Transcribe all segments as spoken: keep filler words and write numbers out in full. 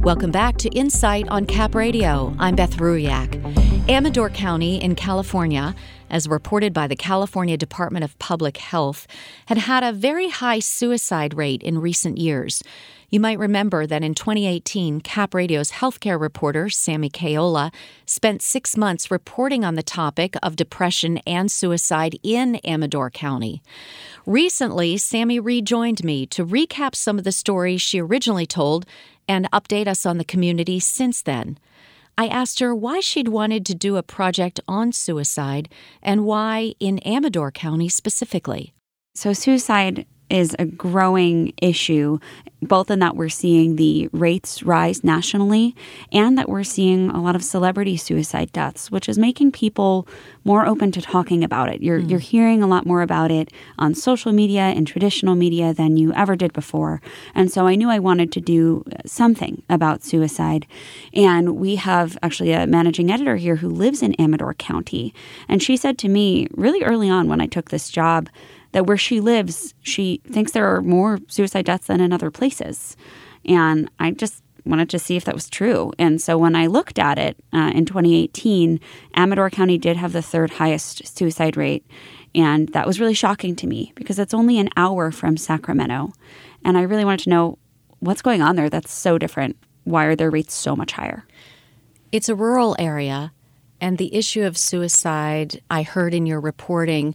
Welcome back to Insight on Cap Radio. I'm Beth Ruyak. Amador County in California, as reported by the California Department of Public Health, had had a very high suicide rate in recent years. You might remember that in twenty eighteen, Cap Radio's healthcare reporter, Sammy Kayola, spent six months reporting on the topic of depression and suicide in Amador County. Recently, Sammy rejoined me to recap some of the stories she originally told and update us on the community since then. I asked her why she'd wanted to do a project on suicide and why in Amador County specifically. So suicide is a growing issue, both in that we're seeing the rates rise nationally and that we're seeing a lot of celebrity suicide deaths, which is making people more open to talking about it. You're, mm. you're hearing a lot more about it on social media and traditional media than you ever did before. And so I knew I wanted to do something about suicide. And we have actually a managing editor here who lives in Amador County. And she said to me really early on when I took this job that where she lives, she thinks there are more suicide deaths than in other places. And I just wanted to see if that was true. And so when I looked at it uh, in twenty eighteen, Amador County did have the third highest suicide rate. And that was really shocking to me because it's only an hour from Sacramento. And I really wanted to know what's going on there that's so different. Why are their rates so much higher? It's a rural area. And the issue of suicide, I heard in your reporting,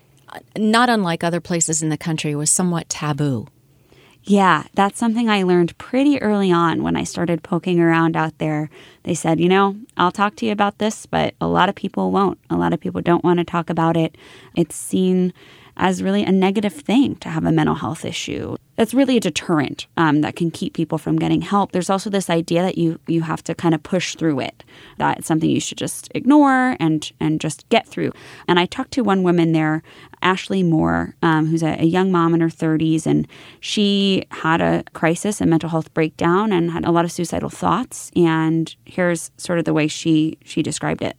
not unlike other places in the country, was somewhat taboo. Yeah, that's something I learned pretty early on when I started poking around out there. They said, you know, I'll talk to you about this, but a lot of people won't. A lot of people don't want to talk about it. It's seen as really a negative thing to have a mental health issue. It's really a deterrent um, that can keep people from getting help. There's also this idea that you you have to kind of push through it, that it's something you should just ignore and and just get through. And I talked to one woman there, Ashley Moore, um, who's a, a young mom in her thirties, and she had a crisis, a mental health breakdown, and had a lot of suicidal thoughts. And here's sort of the way she she described it.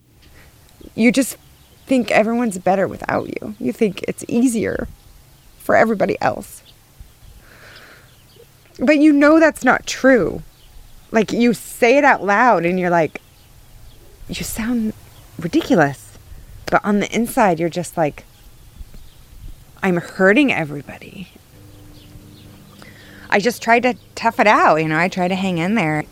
You just think everyone's better without you. You think it's easier for everybody else. But you know that's not true. Like, you say it out loud and you're like, you sound ridiculous. But on the inside, you're just like, I'm hurting everybody. I just tried to tough it out, you know, I tried to hang in there.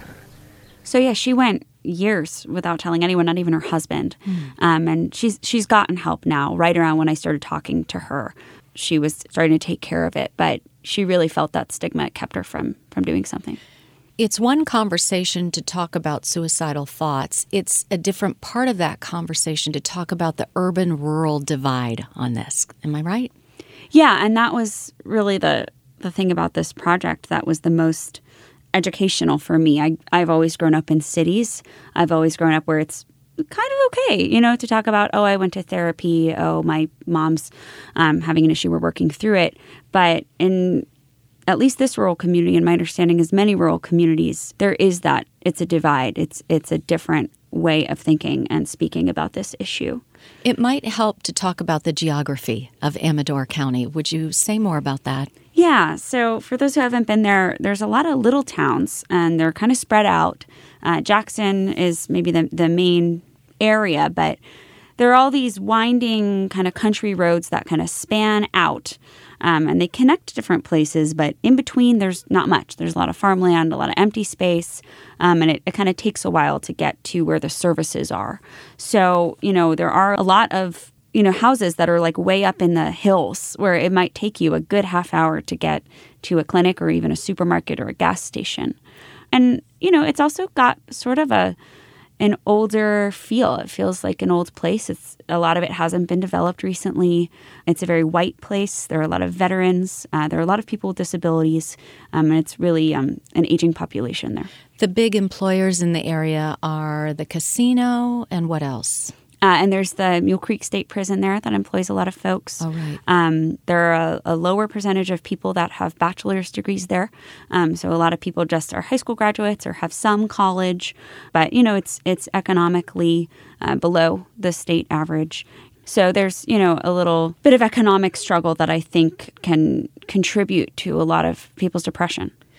So yeah, she went years without telling anyone, not even her husband. Mm. Um, and she's she's gotten help now. Right around when I started talking to her, she was starting to take care of it. But she really felt that stigma kept her from from doing something. It's one conversation to talk about suicidal thoughts. It's a different part of that conversation to talk about the urban-rural divide on this. Am I right? Yeah, and that was really the the thing about this project that was the most educational for me. I, I've always grown up in cities. I've always grown up where it's kind of okay, you know, to talk about, oh, I went to therapy. Oh, my mom's um, having an issue. We're working through it. But in at least this rural community, and my understanding is many rural communities, there is that. It's a divide. It's it's a different way of thinking and speaking about this issue. It might help to talk about the geography of Amador County. Would you say more about that? Yeah. So for those who haven't been there, there's a lot of little towns, and they're kind of spread out. Uh, Jackson is maybe the, the main area, but there are all these winding kind of country roads that kind of span out, um, and they connect different places, but in between, there's not much. There's a lot of farmland, a lot of empty space, um, and it, it kind of takes a while to get to where the services are. So, you know, there are a lot of you know, houses that are like way up in the hills where it might take you a good half hour to get to a clinic or even a supermarket or a gas station. And, you know, it's also got sort of a an older feel. It feels like an old place. It's a lot of it hasn't been developed recently. It's a very white place. There are a lot of veterans. Uh, there are a lot of people with disabilities. Um, and it's really um, an aging population there. The big employers in the area are the casino and what else? Uh, and there's the Mule Creek State Prison there that employs a lot of folks. Oh, right. Um, there are a, a lower percentage of people that have bachelor's degrees there. Um, so a lot of people just are high school graduates or have some college. But, you know, it's it's economically uh, below the state average. So there's, you know, a little bit of economic struggle that I think can contribute to a lot of people's depression.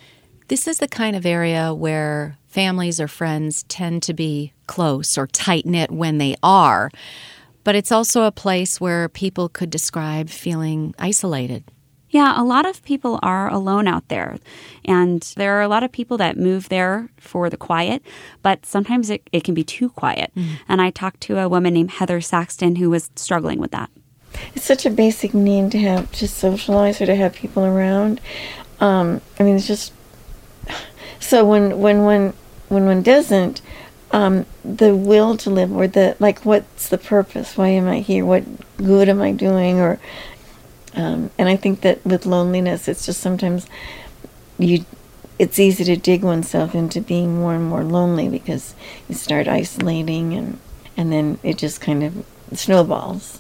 This is the kind of area where families or friends tend to be close or tight-knit when they are, but it's also a place where people could describe feeling isolated. Yeah, a lot of people are alone out there, and there are a lot of people that move there for the quiet, but sometimes it, it can be too quiet. Mm-hmm. And I talked to a woman named Heather Saxton who was struggling with that. It's such a basic need to have to socialize or to have people around. Um, I mean, it's just so when when one when one doesn't, um, the will to live or the like, what's the purpose? Why am I here? What good am I doing? Or Um, and I think that with loneliness, it's just sometimes you, it's easy to dig oneself into being more and more lonely because you start isolating and, and then it just kind of snowballs.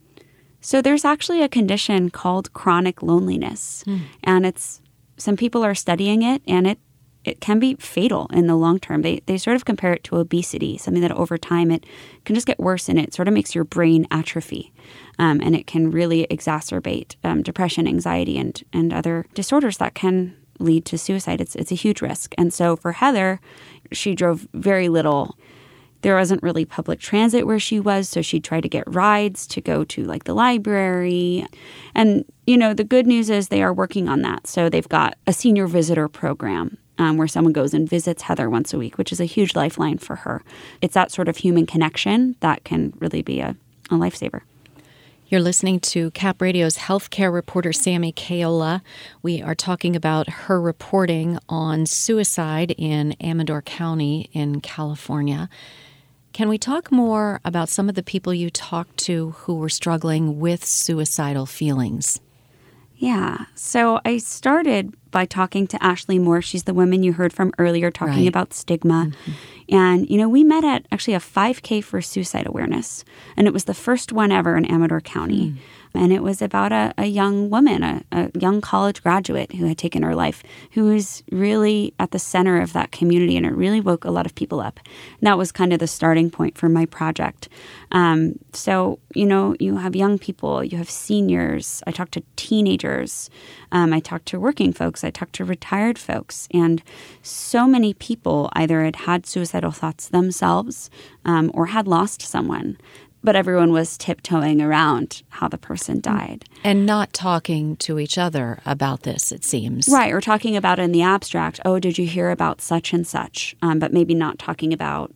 So there's actually a condition called chronic loneliness, mm. and it's some people are studying it, and it, it can be fatal in the long term. They they sort of compare it to obesity, something that over time it can just get worse, and it sort of makes your brain atrophy. Um, and it can really exacerbate um, depression, anxiety, and and other disorders that can lead to suicide. It's it's a huge risk. And so for Heather, she drove very little. There wasn't really public transit where she was, so she tried to get rides to go to like the library. And, you know, the good news is they are working on that. So they've got a senior visitor program um, where someone goes and visits Heather once a week, which is a huge lifeline for her. It's that sort of human connection that can really be a, a lifesaver. You're listening to Cap Radio's healthcare reporter, Sammy Kayola. We are talking about her reporting on suicide in Amador County in California. Can we talk more about some of the people you talked to who were struggling with suicidal feelings? Yeah. So I started by talking to Ashley Moore. She's the woman you heard from earlier talking right. about stigma. Mm-hmm. And, you know, we met at actually a five K for suicide awareness. And it was the first one ever in Amador County. Mm. And it was about a, a young woman, a, a young college graduate who had taken her life, who was really at the center of that community. And it really woke a lot of people up. And that was kind of the starting point for my project. Um, so, you know, you have young people, you have seniors. I talked to teenagers. Um, I talked to working folks. I talked to retired folks. And so many people either had had suicidal thoughts themselves um, or had lost someone. But everyone was tiptoeing around how the person died. And not talking to each other about this, it seems. Right, or talking about it in the abstract. Oh, did you hear about such and such? Um, but maybe not talking about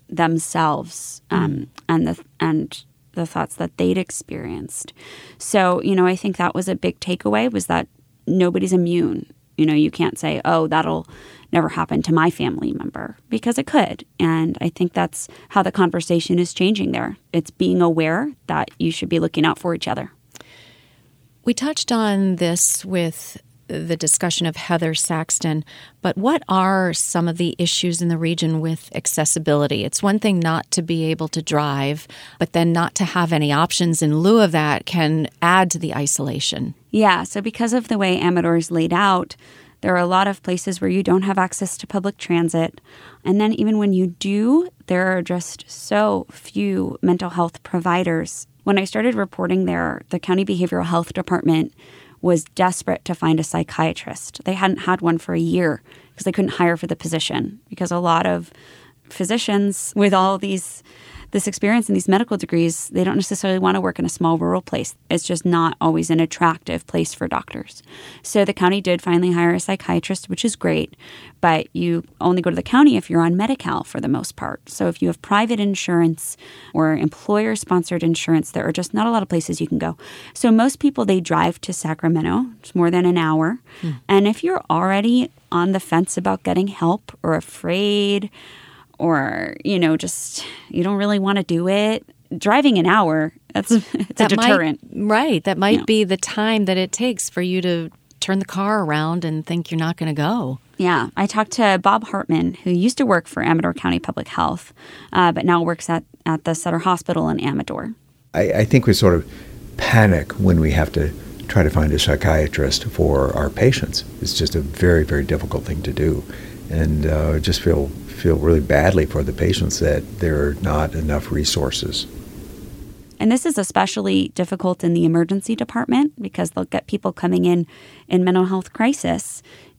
themselves um, mm. and the and the thoughts that they'd experienced. So, you know, I think that was a big takeaway, was that nobody's immune. You know, you can't say, oh, that'll never happen to my family member, because it could. And I think that's how the conversation is changing there. It's being aware that you should be looking out for each other. We touched on this with the discussion of Heather Saxton, but what are some of the issues in the region with accessibility? It's one thing not to be able to drive, but then not to have any options in lieu of that can add to the isolation. Yeah, so because of the way Amador is laid out, there are a lot of places where you don't have access to public transit. And then even when you do, there are just so few mental health providers. When I started reporting there, the county behavioral health department was desperate to find a psychiatrist. They hadn't had one for a year because they couldn't hire for the position, because a lot of physicians with all these this experience and these medical degrees, they don't necessarily want to work in a small rural place. It's just not always an attractive place for doctors. So the county did finally hire a psychiatrist, which is great, but you only go to the county if you're on Medi-Cal for the most part. So if you have private insurance or employer-sponsored insurance, there are just not a lot of places you can go. So most people, they drive to Sacramento. It's more than an hour. Hmm. And if you're already on the fence about getting help or afraid, or, you know, just you don't really want to do it, driving an hour, that's it's that a deterrent. Might, right. That might you know. be the time that it takes for you to turn the car around and think you're not going to go. Yeah. I talked to Bob Hartman, who used to work for Amador County Public Health, uh, but now works at, at the Sutter Hospital in Amador. I, I think we sort of panic when we have to try to find a psychiatrist for our patients. It's just a very, very difficult thing to do. And uh, just feel feel really badly for the patients that there are not enough resources. And this is especially difficult in the emergency department, because they'll get people coming in in mental health crisis,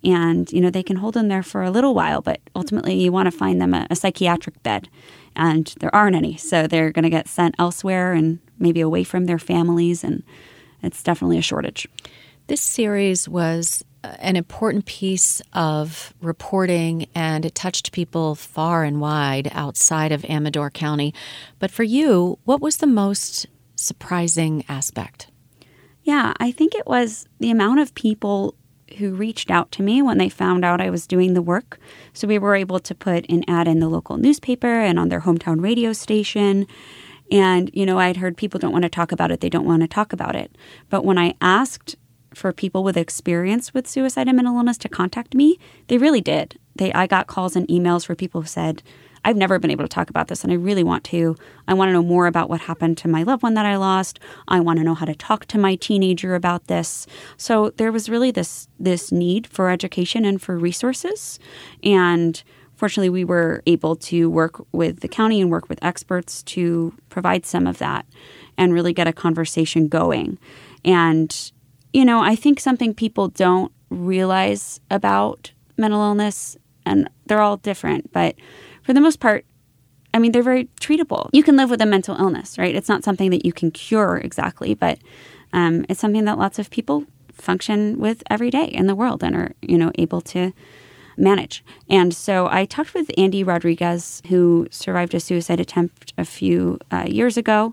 And, you know, they can hold them there for a little while, but ultimately you want to find them a, a psychiatric bed. And there aren't any. So they're going to get sent elsewhere and maybe away from their families. And it's definitely a shortage. This series was an important piece of reporting, and it touched people far and wide outside of Amador County. But for you, what was the most surprising aspect? Yeah, I think it was the amount of people who reached out to me when they found out I was doing the work. So we were able to put an ad in the local newspaper and on their hometown radio station. And, you know, I'd heard people don't want to talk about it. They don't want to talk about it. But when I asked for people with experience with suicide and mental illness to contact me, they really did. They, I got calls and emails for people who said, I've never been able to talk about this and I really want to. I want to know more about what happened to my loved one that I lost. I want to know how to talk to my teenager about this. So there was really this this need for education and for resources. And fortunately, we were able to work with the county and work with experts to provide some of that and really get a conversation going. And, you know, I think something people don't realize about mental illness, and they're all different, but for the most part, I mean, they're very treatable. You can live with a mental illness, right? It's not something that you can cure exactly, but um, it's something that lots of people function with every day in the world and are, you know, able to manage. And so I talked with Andy Rodriguez, who survived a suicide attempt a few uh, years ago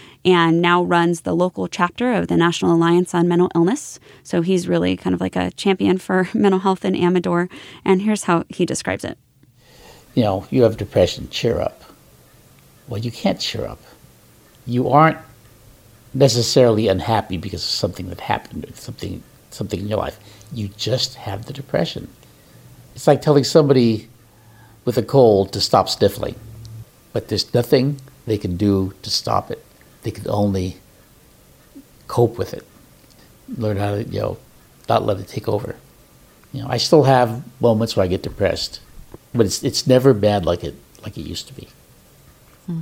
and now runs the local chapter of the National Alliance on Mental Illness. So he's really kind of like a champion for mental health in Amador. And here's how he describes it. You know, you have depression, cheer up. Well, you can't cheer up. You aren't necessarily unhappy because of something that happened, something something in your life. You just have the depression. It's like telling somebody with a cold to stop sniffling, but there's nothing they can do to stop it. They can only cope with it, learn how to, you know, not let it take over. You know, I still have moments where I get depressed, but it's it's never bad like it like it used to be. Hmm.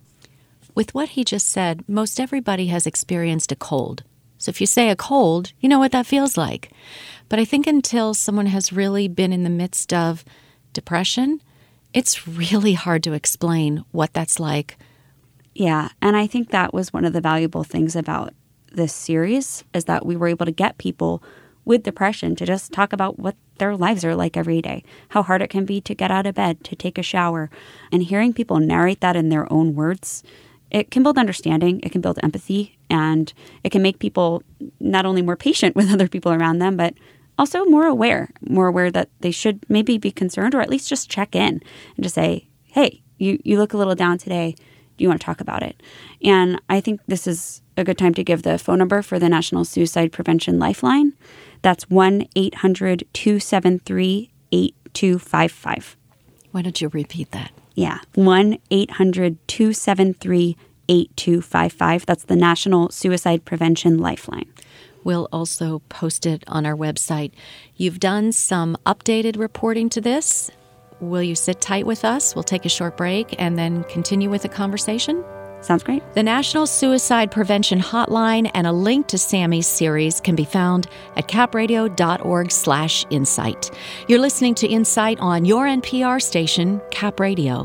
With what he just said, most everybody has experienced a cold. So if you say a cold, you know what that feels like. But I think until someone has really been in the midst of depression, it's really hard to explain what that's like. Yeah, and I think that was one of the valuable things about this series is that we were able to get people with depression to just talk about what their lives are like every day, how hard it can be to get out of bed, to take a shower. And hearing people narrate that in their own words, it can build understanding, it can build empathy, and it can make people not only more patient with other people around them, but also more aware, more aware that they should maybe be concerned or at least just check in and just say, hey, you, you look a little down today. Do you want to talk about it? And I think this is a good time to give the phone number for the National Suicide Prevention Lifeline. That's one eight hundred two seven three eight two five five. Why don't you repeat that? Yeah, one eight hundred two seven three eight two five five. That's the National Suicide Prevention Lifeline. We'll also post it on our website. You've done some updated reporting to this. Will you sit tight with us? We'll take a short break and then continue with the conversation. Sounds great. The National Suicide Prevention Hotline and a link to Sammy's series can be found at capradio.org slash insight. You're listening to Insight on your N P R station, Cap Radio.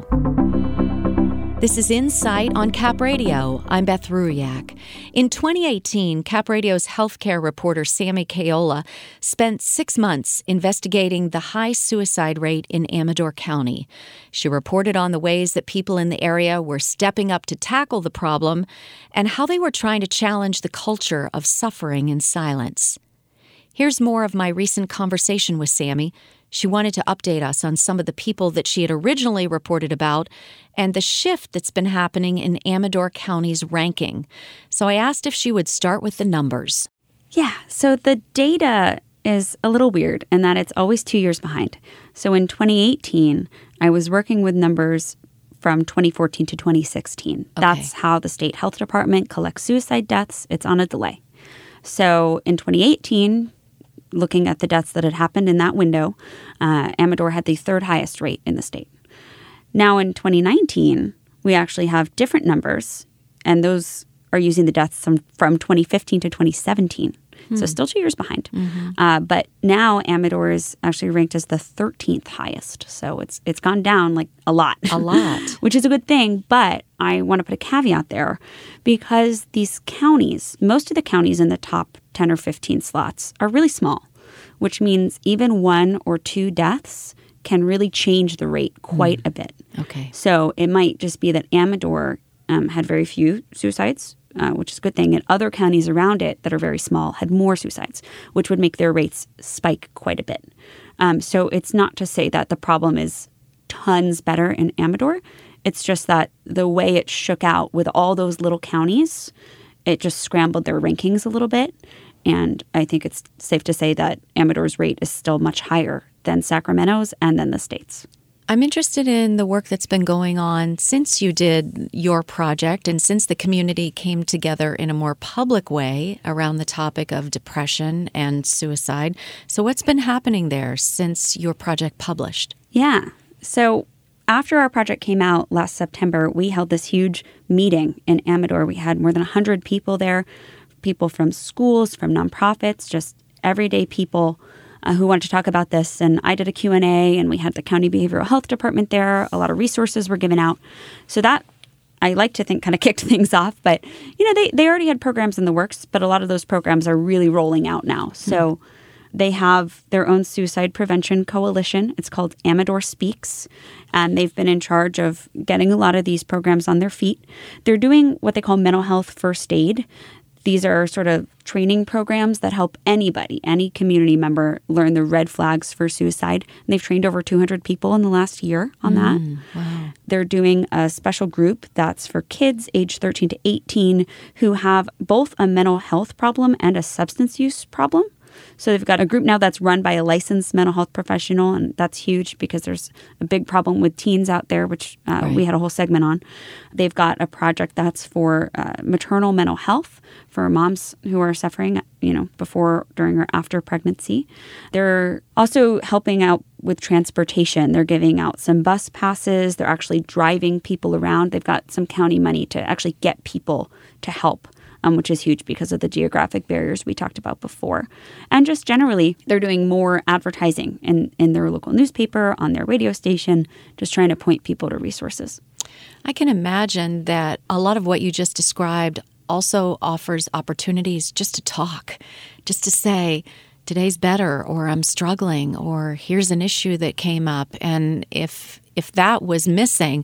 This is Insight on Cap Radio. I'm Beth Ruyak. In twenty eighteen, Cap Radio's healthcare reporter Sammy Kayola spent six months investigating the high suicide rate in Amador County. She reported on the ways that people in the area were stepping up to tackle the problem and how they were trying to challenge the culture of suffering in silence. Here's more of my recent conversation with Sammy. She wanted to update us on some of the people that she had originally reported about and the shift that's been happening in Amador County's ranking. So I asked if she would start with the numbers. Yeah, so the data is a little weird in that it's always two years behind. So in twenty eighteen, I was working with numbers from twenty fourteen to twenty sixteen. Okay. That's how the state health department collects suicide deaths. It's on a delay. So in twenty eighteen, looking at the deaths that had happened in that window, uh, Amador had the third highest rate in the state. Now in twenty nineteen, we actually have different numbers, and those are using the deaths from, from twenty fifteen to twenty seventeen. So still two years behind. Mm-hmm. Uh, but now Amador is actually ranked as the thirteenth highest. So it's it's gone down like a lot. A lot. Which is a good thing. But I want to put a caveat there because these counties, most of the counties in the top ten or fifteen slots are really small, which means even one or two deaths can really change the rate quite mm. a bit. Okay. So it might just be that Amador um, had very few suicides, uh, which is a good thing, and other counties around it that are very small had more suicides, which would make their rates spike quite a bit. Um, so it's not to say that the problem is tons better in Amador. It's just that the way it shook out with all those little counties, it just scrambled their rankings a little bit. And I think it's safe to say that Amador's rate is still much higher than Sacramento's and then the state's. I'm interested in the work that's been going on since you did your project and since the community came together in a more public way around the topic of depression and suicide. So what's been happening there since your project published? Yeah. So after our project came out last September, we held this huge meeting in Amador. We had more than one hundred people there, people from schools, from nonprofits, just everyday people uh, who wanted to talk about this. And I did a Q and A, and we had the county behavioral health department there. A lot of resources were given out. So that, I like to think, kind of kicked things off. But, you know, they, they already had programs in the works, but a lot of those programs are really rolling out now. So mm-hmm. they have their own suicide prevention coalition. It's called Amador Speaks, and they've been in charge of getting a lot of these programs on their feet. They're doing what they call mental health first aid. These are sort of training programs that help anybody, any community member, learn the red flags for suicide. And they've trained over two hundred people in the last year on that. Mm, wow. They're doing a special group that's for kids age thirteen to eighteen who have both a mental health problem and a substance use problem. So they've got a group now that's run by a licensed mental health professional, and that's huge because there's a big problem with teens out there, which uh, right. we had a whole segment on. They've got a project that's for uh, maternal mental health for moms who are suffering, you know, before, during, or after pregnancy. They're also helping out with transportation. They're giving out some bus passes. They're actually driving people around. They've got some county money to actually get people to help. Um, which is huge because of the geographic barriers we talked about before. And just generally, they're doing more advertising in, in their local newspaper, on their radio station, just trying to point people to resources. I can imagine that a lot of what you just described also offers opportunities just to talk, just to say, today's better, or I'm struggling, or here's an issue that came up. And if if that was missing,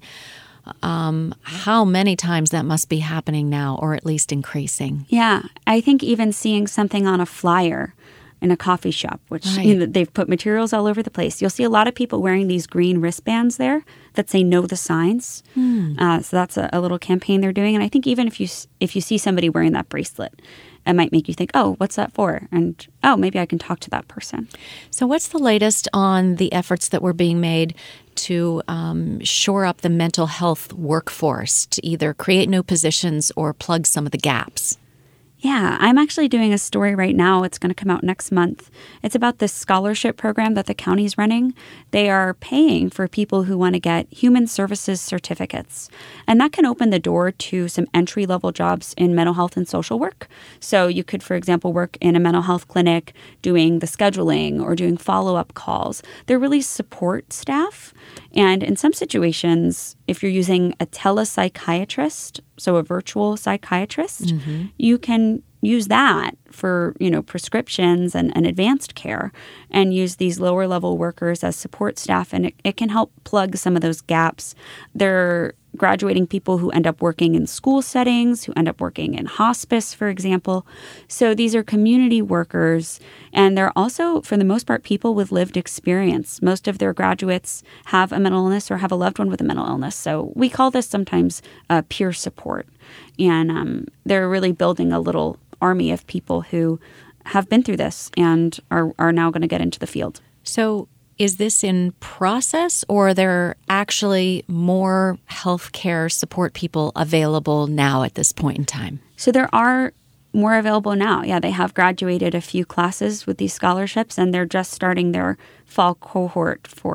Um, how many times that must be happening now, or at least increasing. Yeah. I think even seeing something on a flyer in a coffee shop, which right. you know, they've put materials all over the place. You'll see a lot of people wearing these green wristbands there that say know the signs. Hmm. Uh, so that's a, a little campaign they're doing. And I think even if you if you see somebody wearing that bracelet, it might make you think, oh, what's that for? And, oh, maybe I can talk to that person. So what's the latest on the efforts that were being made to um, shore up the mental health workforce, to either create new positions or plug some of the gaps? Yeah, I'm actually doing a story right now. It's going to come out next month. It's about this scholarship program that the county's running. They are paying for people who want to get human services certificates. And that can open the door to some entry-level jobs in mental health and social work. So you could, for example, work in a mental health clinic doing the scheduling or doing follow-up calls. They're really support staff. And in some situations, if you're using a telepsychiatrist, so a virtual psychiatrist, mm-hmm. you can use that for, you know, prescriptions and, and advanced care, and use these lower level workers as support staff, and it, it can help plug some of those gaps. They're graduating people who end up working in school settings, who end up working in hospice, for example. So these are community workers, and they're also, for the most part, people with lived experience. Most of their graduates have a mental illness or have a loved one with a mental illness. So we call this sometimes uh, peer support. And um, they're really building a little army of people who have been through this and are, are now going to get into the field. So is this in process, or are there actually more healthcare support people available now at this point in time? So there are more available now. Yeah, they have graduated a few classes with these scholarships, and they're just starting their fall cohort for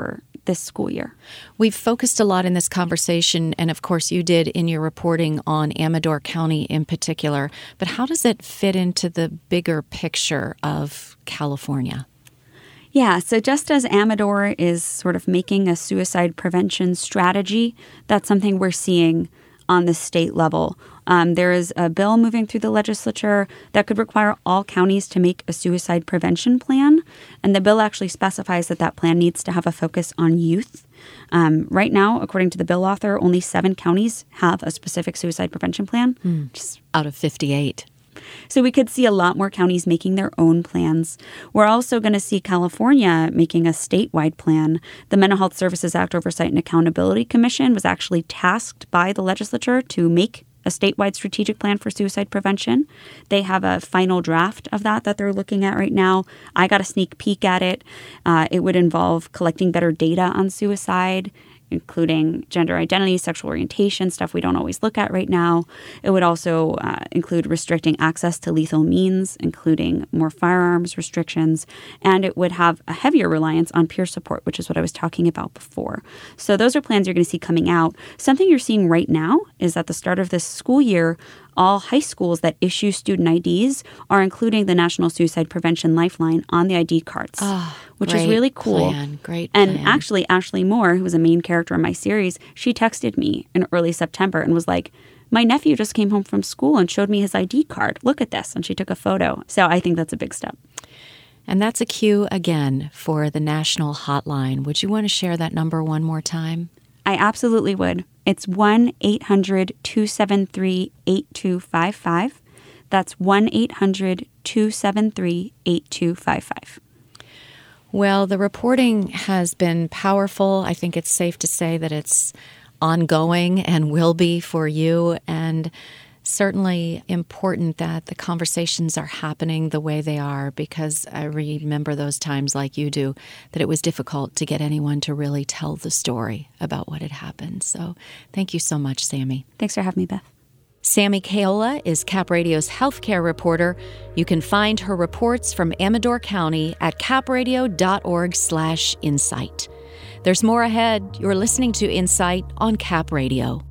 this school year. We've focused a lot in this conversation, and of course you did in your reporting on Amador County in particular, but how does it fit into the bigger picture of California? Yeah, so just as Amador is sort of making a suicide prevention strategy, that's something we're seeing on the state level. Um, there is a bill moving through the legislature that could require all counties to make a suicide prevention plan. And the bill actually specifies that that plan needs to have a focus on youth. Um, right now, according to the bill author, only seven counties have a specific suicide prevention plan. Mm, just out of fifty-eight. So we could see a lot more counties making their own plans. We're also going to see California making a statewide plan. The Mental Health Services Act Oversight and Accountability Commission was actually tasked by the legislature to make a statewide strategic plan for suicide prevention. They have a final draft of that that they're looking at right now. I got a sneak peek at it. Uh, it would involve collecting better data on suicide, including gender identity, sexual orientation, stuff we don't always look at right now. It would also uh, include restricting access to lethal means, including more firearms restrictions, and it would have a heavier reliance on peer support, which is what I was talking about before. So those are plans you're going to see coming out. Something you're seeing right now is at the start of this school year, all high schools that issue student I Ds are including the National Suicide Prevention Lifeline on the I D cards, oh, which is really cool. Plan, great and plan. actually, Ashley Moore, who was a main character in my series, she texted me in early September and was like, my nephew just came home from school and showed me his I D card. Look at this. And she took a photo. So I think that's a big step. And that's a cue again for the national hotline. Would you want to share that number one more time? I absolutely would. It's one eight hundred two seven three eight two five five. That's one eight hundred two seven three eight two five five. Well, the reporting has been powerful. I think it's safe to say that it's ongoing and will be for you, and certainly important that the conversations are happening the way they are, because I remember those times, like you do, that it was difficult to get anyone to really tell the story about what had happened. So thank you so much, Sammy. Thanks for having me, Beth. Sammy Keola is Cap Radio's healthcare reporter. You can find her reports from Amador County at capradio.org slash insight. There's more ahead. You're listening to Insight on Cap Radio.